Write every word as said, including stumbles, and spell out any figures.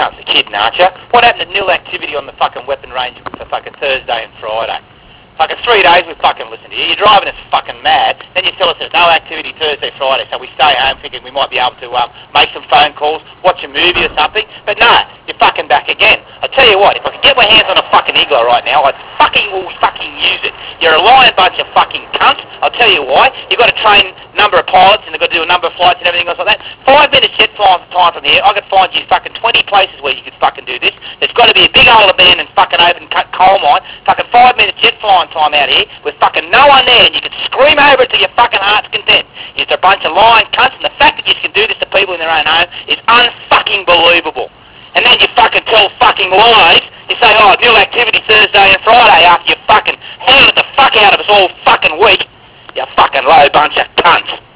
cunts are kidding, aren't you? What happened to nil activity on the fucking weapon range for fucking Thursday and Friday? Fucking three days we fucking listen to you. You're driving us fucking mad. Then you tell us there's no activity Thursday, Friday, so we stay home thinking we might be able to um, make some phone calls, watch a movie or something. But no, you're fucking back again. I tell you what, if I could get my hands on a fucking Iglo right now, I'd fucking will fucking use it. You're a lying bunch of fucking cunts. I'll tell you why. You've got to train number of pilots and they've got to do a number of flights and everything else like that. Five minutes jet flying time from here, I could find you fucking twenty places where you could fucking do this. There's got to be a big old abandoned fucking open cut coal mine, fucking five minutes jet flying time out here with fucking no one there, and you can scream over it to your fucking heart's content. You're a bunch of lying cunts, and the fact that you can do this to people in their own home is unfucking believable. And then you fucking tell fucking lies. You say, oh, nil activity Thursday and Friday after you fucking hounded the fuck out of us all fucking week. You fucking low bunch of cunts.